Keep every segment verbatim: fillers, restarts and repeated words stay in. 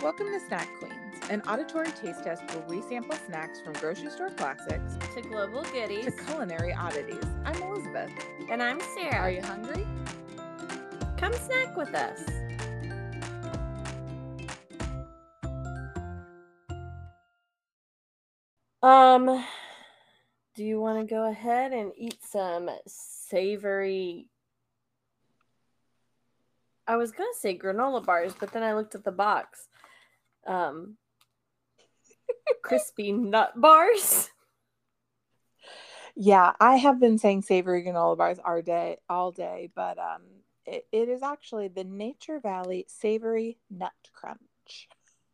Welcome to Snack Queens, an auditory taste test where we sample snacks from grocery store classics to global goodies to culinary oddities. I'm Elizabeth. And I'm Sarah. Are you hungry? Come snack with us. Um, do you want to go ahead and eat some savory... I was going to say granola bars, but then I looked at the box. Um, crispy nut bars. Yeah, I have been saying savory granola bars all day, all day, but um, it, it is actually the Nature Valley Savory Nut Crunch.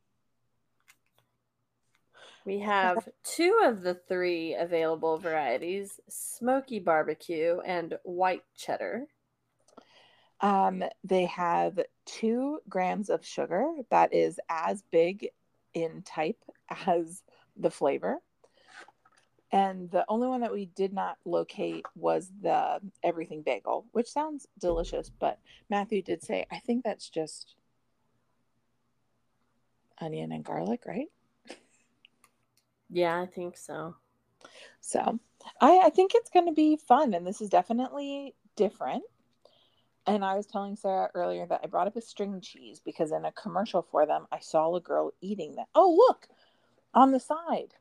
We have two of the three available varieties, smoky barbecue and white cheddar. Um, they have two grams of sugar that is as big in type as the flavor. And the only one that we did not locate was the everything bagel, which sounds delicious, but Matthew did say, I think that's just onion and garlic, right? Yeah, I think so. So I, I think it's going to be fun, and this is definitely different. And I was telling Sarah earlier that I brought up a string cheese because in a commercial for them, I saw a girl eating that. Oh, look, on the side.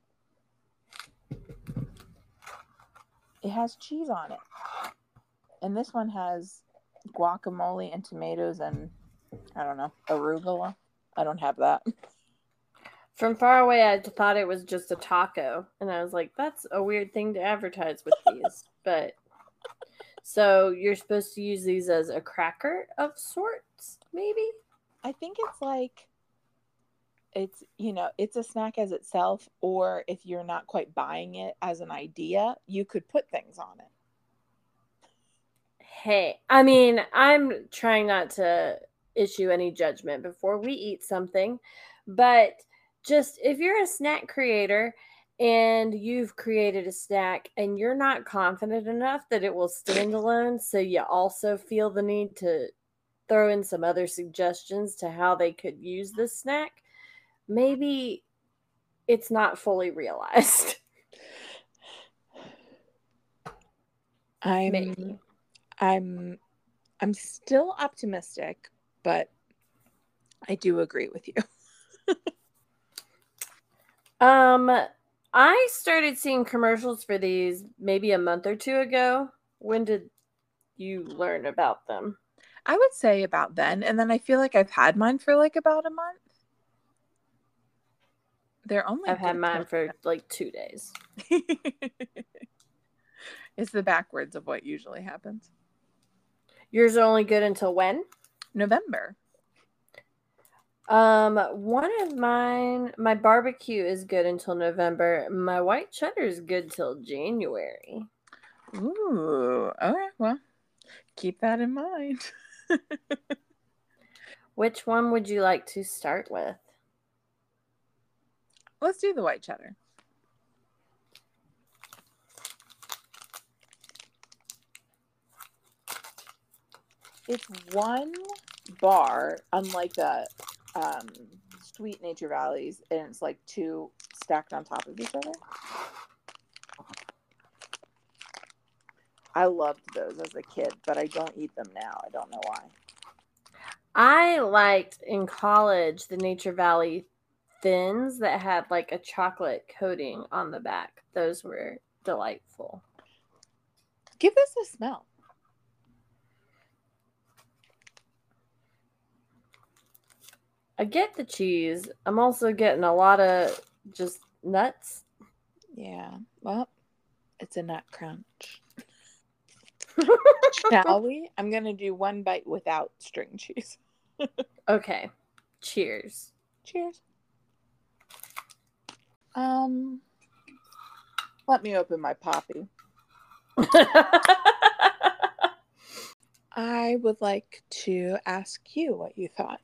It has cheese on it. And this one has guacamole and tomatoes and, I don't know, arugula. I don't have that. From far away, I thought it was just a taco. And I was like, that's a weird thing to advertise with these. But, so you're supposed to use these as a cracker of sorts, maybe? I think it's like, it's, you know, it's a snack as itself, or if you're not quite buying it as an idea, you could put things on it. Hey, I mean, I'm trying not to issue any judgment before we eat something, but just if you're a snack creator and you've created a snack and you're not confident enough that it will stand alone, so you also feel the need to throw in some other suggestions to how they could use this snack, maybe it's not fully realized. I'm Maybe. I'm I'm still optimistic, but I do agree with you. um I started seeing commercials for these maybe a month or two ago. When did you learn about them? I would say about then, and then I feel like I've had mine for like about a month. They're only I've had good mine till... for like two days. It's the backwards of what usually happens. Yours are only good until when? November. Um, one of mine, my barbecue is good until November. My white cheddar is good till January. Ooh, okay, well, keep that in mind. Which one would you like to start with? Let's do the white cheddar. It's one bar, unlike the um, Sweet Nature Valleys, and it's like two stacked on top of each other. I loved those as a kid, but I don't eat them now. I don't know why. I liked in college the Nature Valley Thins that had like a chocolate coating on the back. Those were delightful. Give this a smell. I get the cheese. I'm also getting a lot of just nuts. Yeah, well, it's a nut crunch. Shall we? I'm going to do one bite without string cheese. Okay. Cheers. Cheers. Um, let me open my poppy. I would like to ask you what you thought.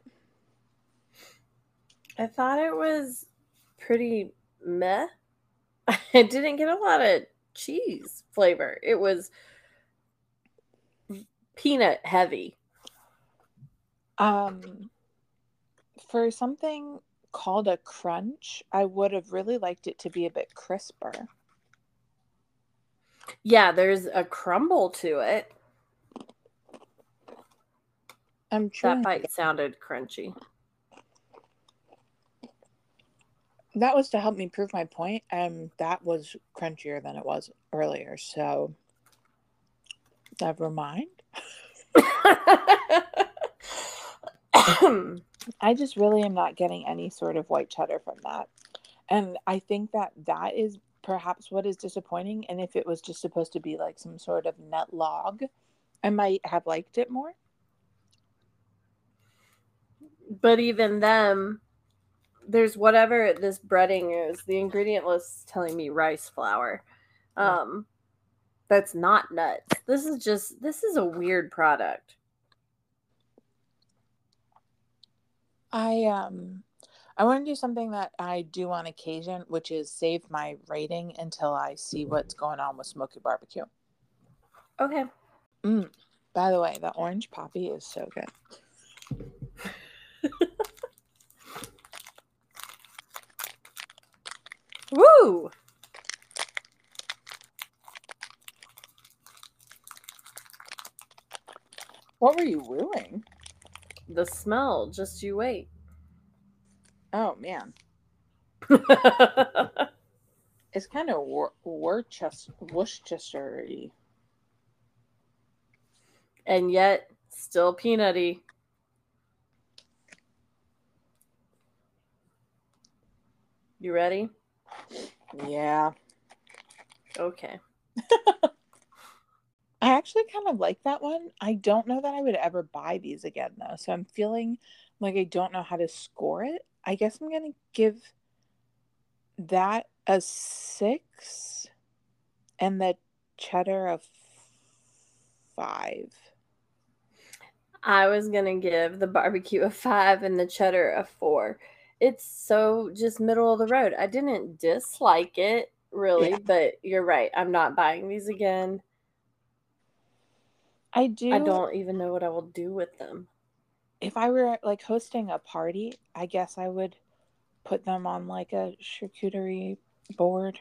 I thought it was pretty meh. I didn't get a lot of cheese flavor. It was peanut heavy. Um, for something called a crunch, I would have really liked it to be a bit crisper. Yeah, there's a crumble to it. I'm chewing. That bite sounded crunchy. That was to help me prove my point, and that was crunchier than it was earlier, so never mind. I just really am not getting any sort of white cheddar from that. And I think that that is perhaps what is disappointing. And if it was just supposed to be like some sort of nut log, I might have liked it more. But even then, there's whatever this breading is. The ingredient list is telling me rice flour. Um, that's not nuts. This is just, this is a weird product. I um I want to do something that I do on occasion, which is save my rating until I see what's going on with Smoky Barbecue. Okay. Mm. By the way, the orange poppy is so good. Woo! What were you wooing? The smell. Just you wait. Oh, man. It's kind of wor- Worcester- Worcestershire-y. And yet, still peanutty. You ready? Yeah. Okay. I actually kind of like that one. I don't know that I would ever buy these again, though. So I'm feeling like I don't know how to score it. I guess I'm going to give that a six and the cheddar a five. I was going to give the barbecue a five and the cheddar a four. It's so just middle of the road. I didn't dislike it, really, yeah. But you're right. I'm not buying these again. I do. I don't even know what I will do with them. If I were like hosting a party, I guess I would put them on like a charcuterie board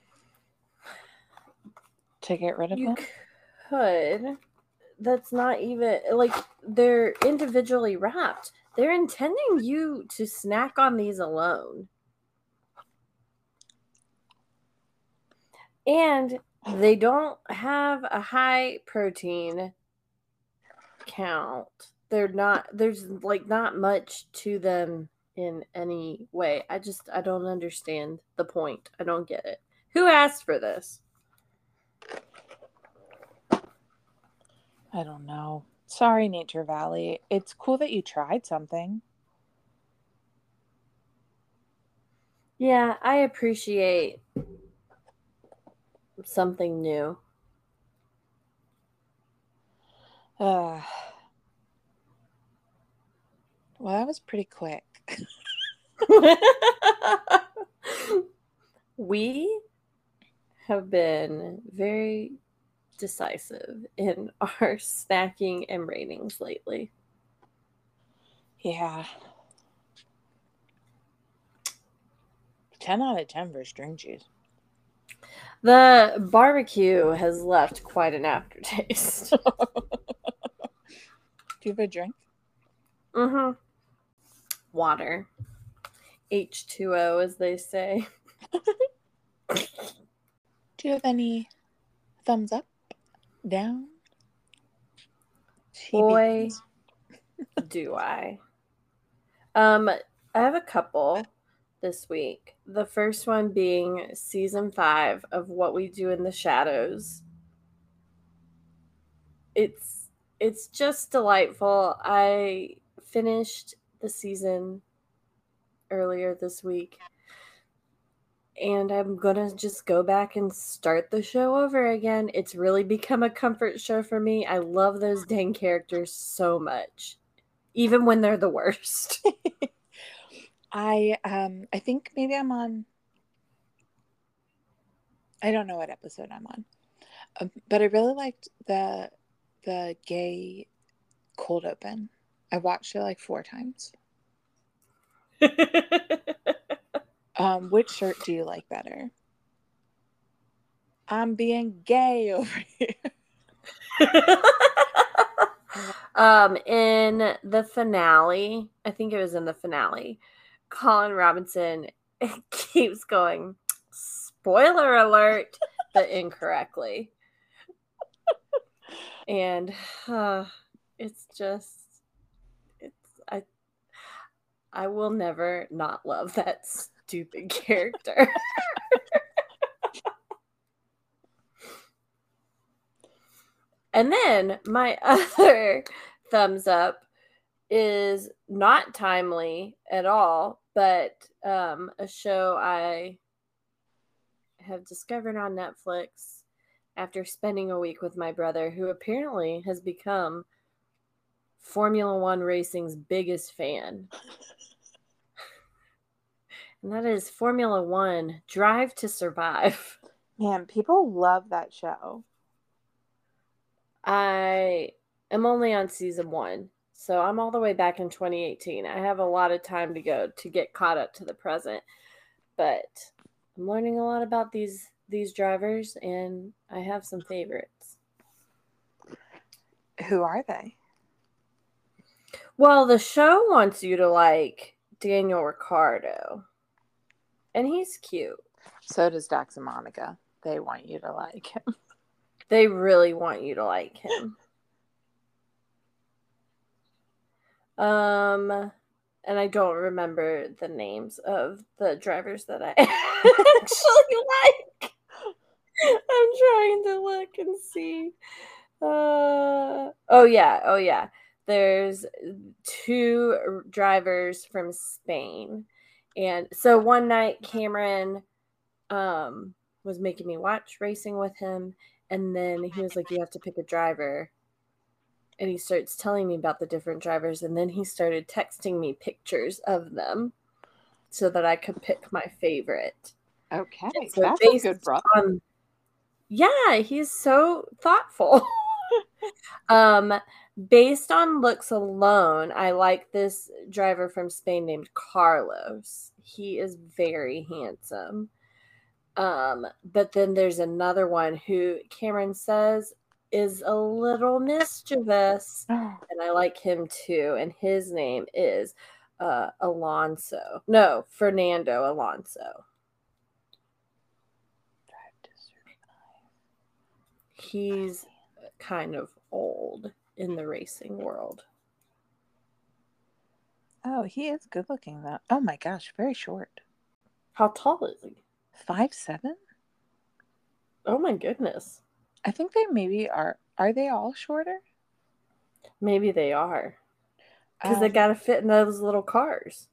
to get rid of you them. You could. That's not even like they're individually wrapped. They're intending you to snack on these alone. And they don't have a high protein count. They're not, there's like not much to them in any way. I just, I don't understand the point. I don't get it. Who asked for this? I don't know. Sorry, Nature Valley. It's cool that you tried something. Yeah, I appreciate something new. Uh, well, that was pretty quick. We have been very decisive in our snacking and ratings lately. Yeah. ten out of ten for string cheese. The barbecue has left quite an aftertaste. Do you have a drink? Mm-hmm. Water. H two O, as they say. Do you have any thumbs up, down? Boy, do I. Um, I have a couple this week. The first one being season five of What We Do in the Shadows. It's it's just delightful. I finished the season earlier this week. And I'm going to just go back and start the show over again. It's really become a comfort show for me. I love those dang characters so much, even when they're the worst. I um I think maybe I'm on, I don't know what episode I'm on, um, but I really liked the the gay cold open. I watched it like four times. Um, which shirt do you like better? I'm being gay over here. um, in the finale, I think it was in the finale, Colin Robinson keeps going, spoiler alert, but incorrectly. And uh, it's just, it's, I, I will never not love that stupid character. And then my other thumbs up is not timely at all, but um, a show I have discovered on Netflix after spending a week with my brother, who apparently has become Formula One racing's biggest fan. And that is Formula One Drive to Survive. Man, people love that show. I am only on season one, so I'm all the way back in twenty eighteen. I have a lot of time to go to get caught up to the present, but I'm learning a lot about these these drivers, and I have some favorites. Who are they? Well, the show wants you to like Daniel Ricciardo, and he's cute. So does Dax and Monica. They want you to like him. They really want you to like him. Um, and I don't remember the names of the drivers that I actually like. I'm trying to look and see. Uh, oh yeah, oh yeah. There's two drivers from Spain. And so one night Cameron um was making me watch racing with him, and then he was like, you have to pick a driver. And he starts telling me about the different drivers, and then he started texting me pictures of them so that I could pick my favorite. Okay, so that's a good brother. On, yeah, he's so thoughtful. um, based on looks alone, I like this driver from Spain named Carlos. He is very handsome. Um, but then there's another one who Cameron says is a little mischievous, and I like him too. And his name is uh, Alonso. No, Fernando Alonso. He's kind of old in the racing world. Oh, he is good looking though. Oh my gosh, very short. How tall is he? Five seven? Oh my goodness. I think they maybe are. Are they all shorter? Maybe they are. Because um, they got to fit in those little cars.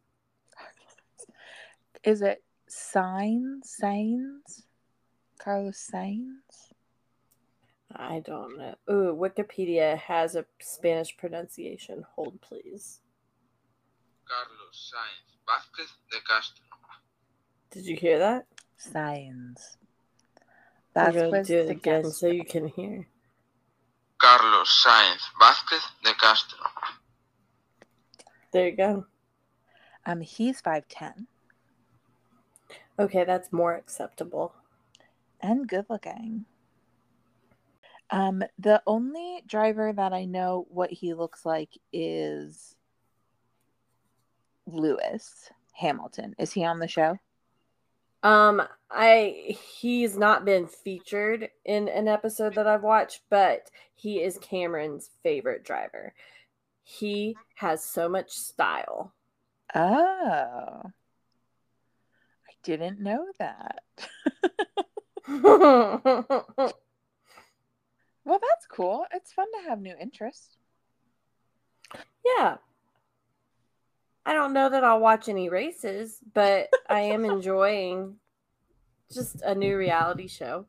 Is it Sainz? Sainz? Carlos Sainz? I don't know. Ooh, Wikipedia has a Spanish pronunciation. Hold, please. Carlos Sainz Vázquez de Castro. Did you hear that? Sainz. I'm going to do it again Castro. So you can hear. Carlos Sainz Vázquez de Castro. There you go. Um, he's five ten. Okay, that's more acceptable. And good looking. Um, the only driver that I know what he looks like is Lewis Hamilton. Is he on the show? Um, I he's not been featured in an episode that I've watched, but he is Cameron's favorite driver. He has so much style. Oh. I didn't know that. Well, that's cool. It's fun to have new interests. Yeah. I don't know that I'll watch any races, but I am enjoying just a new reality show.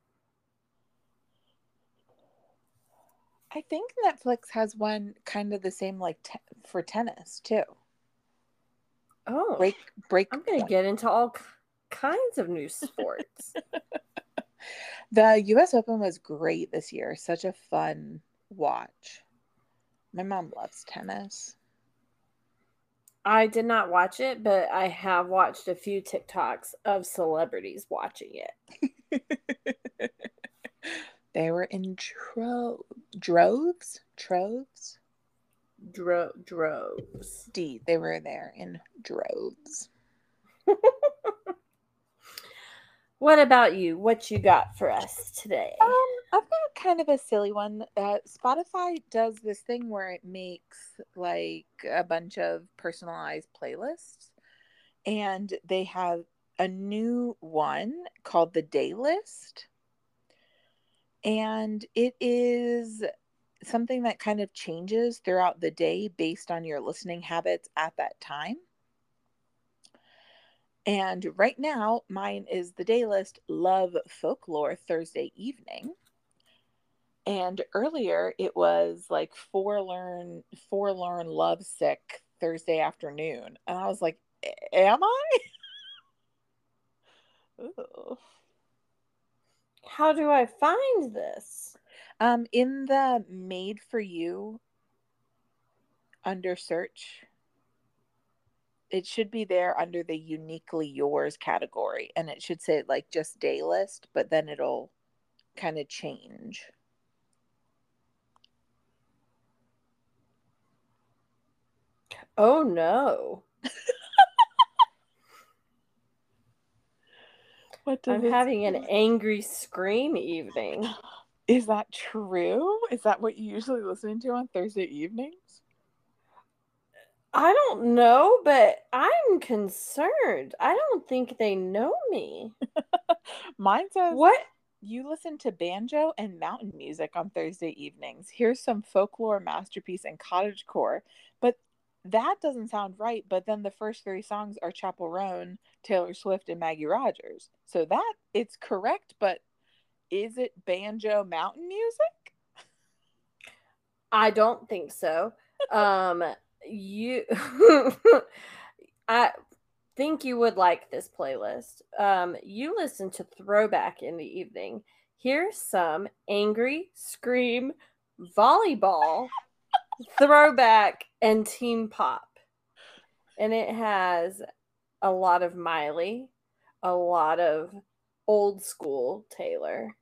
I think Netflix has one kind of the same like te- for tennis too. Oh, break break. I'm going to get into all k- kinds of new sports. The U S Open was great this year. Such a fun watch. My mom loves tennis. I did not watch it, but I have watched a few TikToks of celebrities watching it. They were in tro- droves? Troves? Dro- droves. D. They were there in droves. What about you? What you got for us today? Um, I've got kind of a silly one. Uh, Spotify does this thing where it makes like a bunch of personalized playlists, and they have a new one called the Day List, and it is something that kind of changes throughout the day based on your listening habits at that time. And right now, mine is the Day List Love Folklore Thursday evening. And earlier it was like forlorn, forlorn lovesick Thursday afternoon. And I was like, am I? Ooh. How do I find this? Um, in the made for you under search, it should be there under the uniquely yours category. And it should say like just day list, but then it'll kind of change. Oh no. What does I'm it having say? an angry scream evening. Is that true? Is that what you usually listen to on Thursday evenings? I don't know, but I'm concerned. I don't think they know me. Mine says, What? you listen to banjo and mountain music on Thursday evenings. Here's some folklore, masterpiece, and cottagecore. But that doesn't sound right. But then the first three songs are Chappell Roan, Taylor Swift, and Maggie Rogers. So that it's correct, but is it banjo mountain music? I don't think so. Um, you, I think you would like this playlist. Um, you listen to Throwback in the evening. Here's some angry scream, volleyball, throwback, and teen pop. And it has a lot of Miley, a lot of old school Taylor,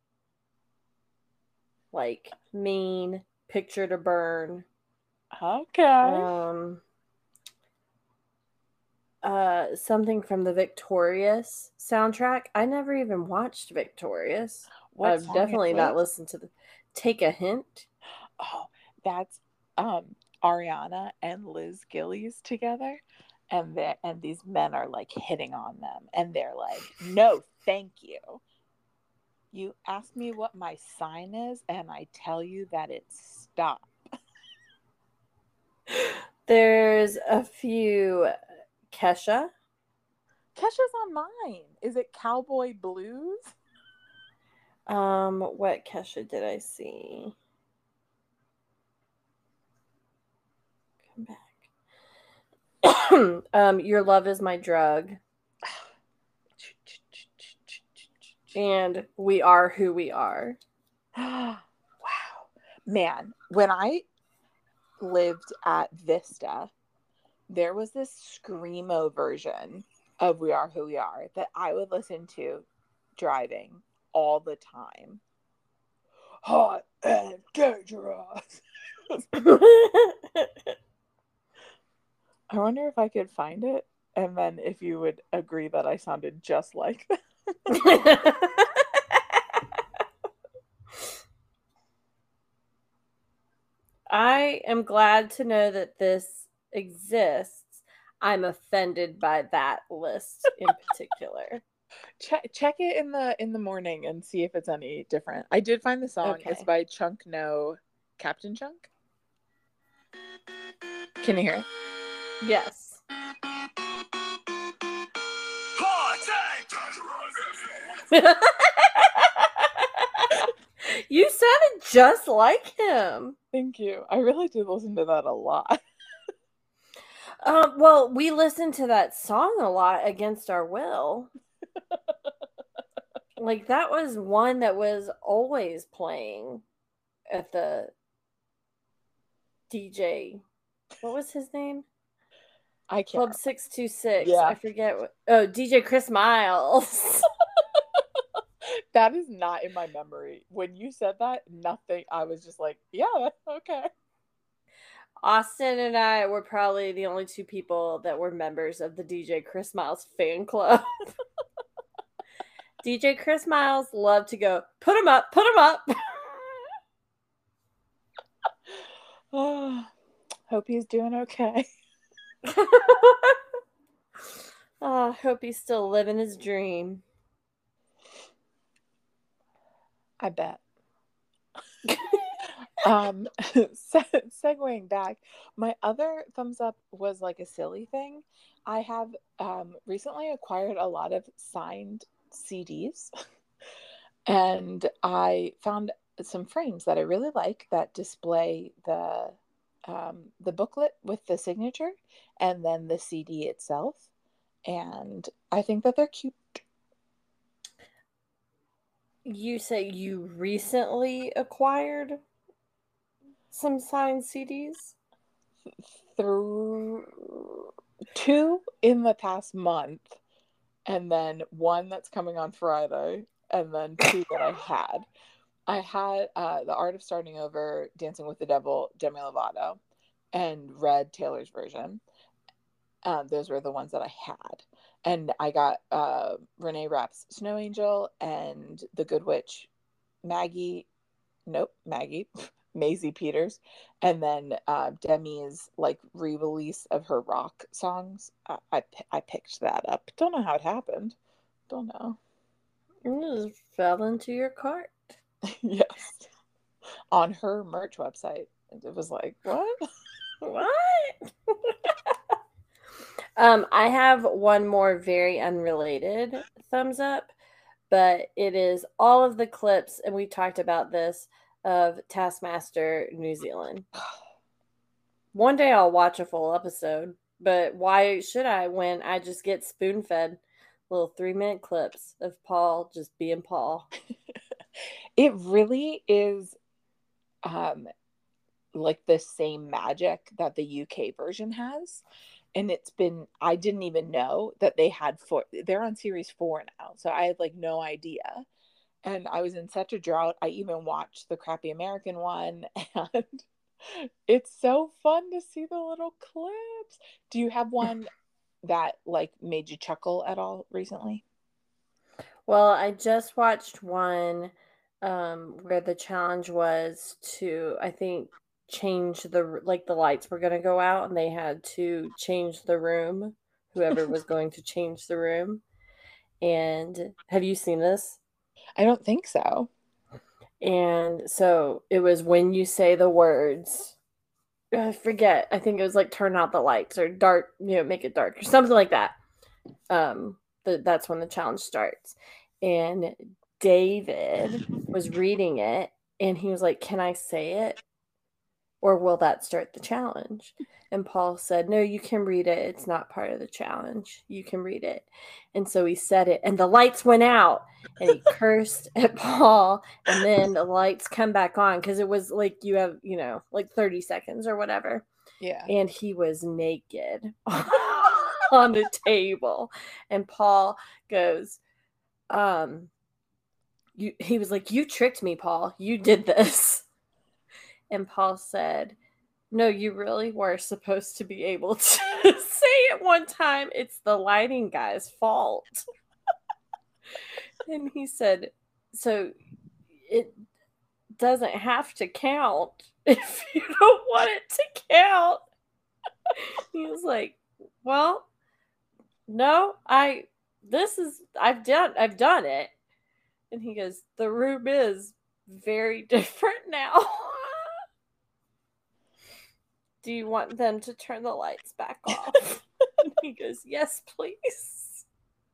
like Mean, Picture to Burn. Okay. Um, uh, something from the Victorious soundtrack. I never even watched Victorious. What I've song definitely is not it? listened to the. Take a Hint. Oh, that's um Ariana and Liz Gillies together. And they and these men are like hitting on them. And they're like, no, thank you. You ask me what my sign is, and I tell you that it's stop. There's a few Kesha. Kesha's on mine. Is it Cowboy Blues? Um, what Kesha did I see? Come back. um, Your Love Is My Drug. And We Are Who We Are. Wow. Man, when I lived at Vista, there was this screamo version of We Are Who We Are that I would listen to driving all the time. Hot and dangerous. I wonder if I could find it, and then if you would agree that I sounded just like that. I am glad to know that this exists. I'm offended by that list in particular. check check it in the in the morning and see if it's any different. I did find the song. Okay. It's by Chunk No, Captain Chunk. Can you hear it? Yes. You sounded just like him. Thank you. I really did listen to that a lot. Um, well, we listened to that song a lot against our will. Like, that was one that was always playing at the D J. What was his name? I can't. Club six two six. Yeah. I forget what. Oh, D J Chris Miles. That is not in my memory. When you said that, nothing. I was just like, yeah, okay. Austin and I were probably the only two people that were members of the D J Chris Miles fan club. D J Chris Miles loved to go, put him up, put him up. Oh, hope he's doing okay. Oh, I hope he's still living his dream. I bet. um, se- segueing back, my other thumbs up was like a silly thing. I have um, recently acquired a lot of signed C Ds, and I found some frames that I really like that display the um, the booklet with the signature and then the C D itself, and I think that they're cute. You say you recently acquired some signed C Ds? Through two in the past month, and then one that's coming on Friday, and then two that I had. I had uh, The Art of Starting Over, Dancing with the Devil, Demi Lovato, and read Taylor's version. Um, those were the ones that I had. And I got uh, Renee Rapp's Snow Angel and The Good Witch, Maggie, nope, Maggie, Maisie Peters, and then uh, Demi's like re-release of her rock songs. I, I I picked that up. Don't know how it happened. Don't know. It just fell into your cart. Yes, on her merch website. It was like, what? What? um, I have one more very unrelated thumbs up, but it is all of the clips, and we talked about this, of Taskmaster New Zealand. One day I'll watch a full episode, but why should I when I just get spoon-fed little three-minute clips of Paul just being Paul? It really is um, like the same magic that the U K version has. And it's been, I didn't even know that they had four, they're on series four now. So I had like no idea. And I was in such a drought. I even watched the crappy American one, and it's so fun to see the little clips. Do you have one that like made you chuckle at all recently? Well, I just watched one um, where the challenge was to, I think, change the, like the lights were going to go out and they had to change the room, whoever was going to change the room. And have you seen this? I don't think so. And so it was when you say the words, I forget, I think it was like turn out the lights or dark, you know, make it dark or something like that. Um, the, that's when the challenge starts. And David was reading it and he was like, can I say it? Or will that start the challenge? And Paul said, no, you can read it. It's not part of the challenge. You can read it. And so he said it, and the lights went out, and he cursed at Paul, and then the lights come back on because it was like you have, you know, like thirty seconds or whatever. Yeah. And he was naked on the table. And Paul goes, um, you, he was like, you tricked me, Paul. You did this. And Paul said, no, you really were supposed to be able to say it one time. It's the lighting guy's fault. And he said, so it doesn't have to count if you don't want it to count. He was like, well, no, I, this is, I've done, I've done it. And he goes, the room is very different now. Do you want them to turn the lights back off? And he goes, yes, please.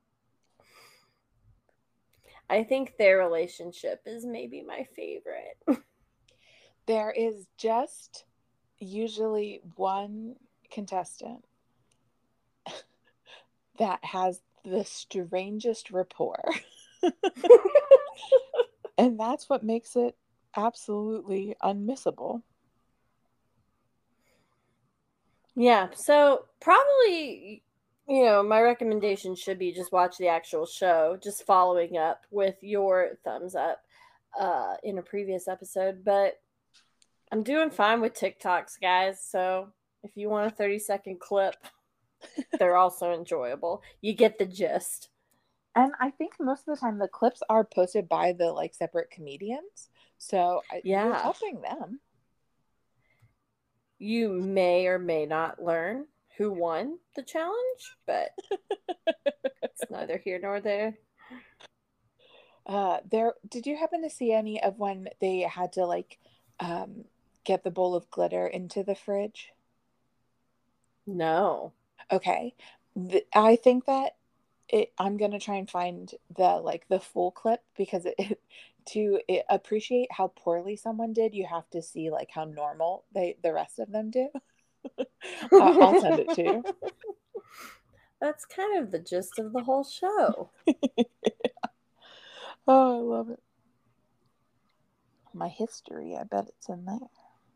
I think their relationship is maybe my favorite. There is just usually one contestant that has the strangest rapport. And that's what makes it absolutely unmissable. Yeah, so probably, you know, my recommendation should be just watch the actual show, just following up with your thumbs up uh, in a previous episode. But I'm doing fine with TikToks, guys. So if you want a thirty second clip, they're also enjoyable. You get the gist. And I think most of the time the clips are posted by the like separate comedians. So I, you're Yeah. helping them. You may or may not learn who won the challenge, but it's neither here nor there. Uh, there. Did you happen to see any of when they had to like um, get the bowl of glitter into the fridge? No. Okay, Th- I think that it, I'm gonna try and find the like the full clip because it, it to it, appreciate how poorly someone did, you have to see like how normal they the rest of them do. uh, I'll send it to you. That's kind of the gist of the whole show. Oh, I love it. My history, I bet it's in there.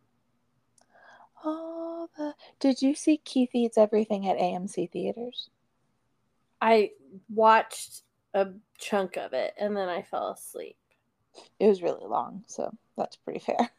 Oh, the did you see Keith Eats Everything at A M C theaters? I watched a chunk of it and then I fell asleep. It was really long, so that's pretty fair.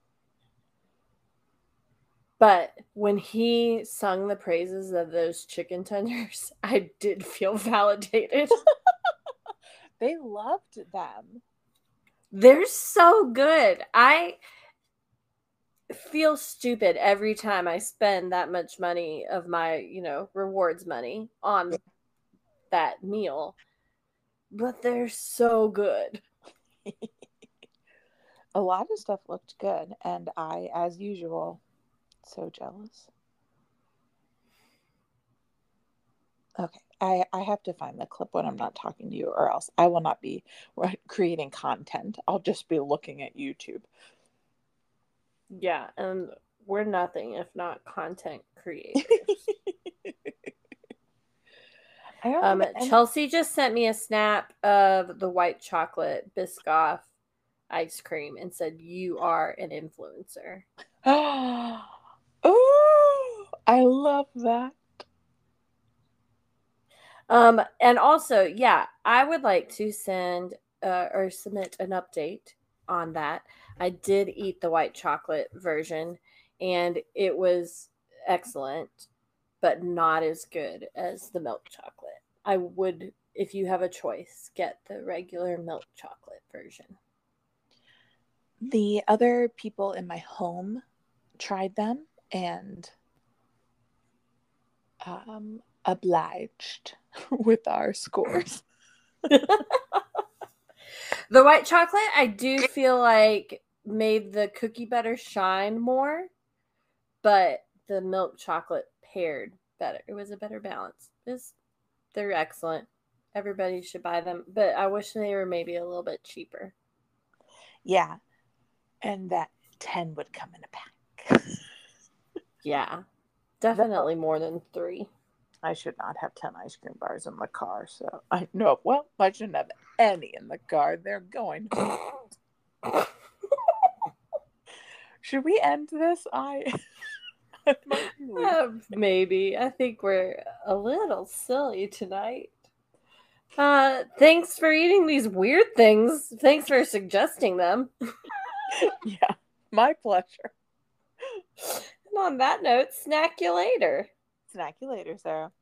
But when he sung the praises of those chicken tenders, I did feel validated. They loved them. They're so good. I feel stupid every time I spend that much money of my, you know, rewards money on that meal. But they're so good. A lot of stuff looked good, and I, as usual, so jealous. Okay, I, I have to find the clip when I'm not talking to you, or else I will not be creating content. I'll just be looking at YouTube. Yeah, and we're nothing if not content creators. um, Chelsea just sent me a snap of the white chocolate Biscoff ice cream and said, "You are an influencer." Oh, I love that. Um, and also, yeah, I would like to send uh, or submit an update on that. I did eat the white chocolate version, and it was excellent, but not as good as the milk chocolate. I would, if you have a choice, get the regular milk chocolate version. The other people in my home tried them and um, obliged with our scores. The white chocolate, I do feel like made the cookie butter shine more, but the milk chocolate paired better. It was a better balance. It's, they're excellent. Everybody should buy them, but I wish they were maybe a little bit cheaper. Yeah, and that ten would come in a pack. Yeah, definitely more than three. I should not have ten ice cream bars in the car, so I know. Well, I shouldn't have any in the car. They're going. Should we end this? I uh, maybe. I think we're a little silly tonight. Uh, thanks for eating these weird things. Thanks for suggesting them. Yeah, my pleasure. And on that note, snack you later. Snack you later, Sarah.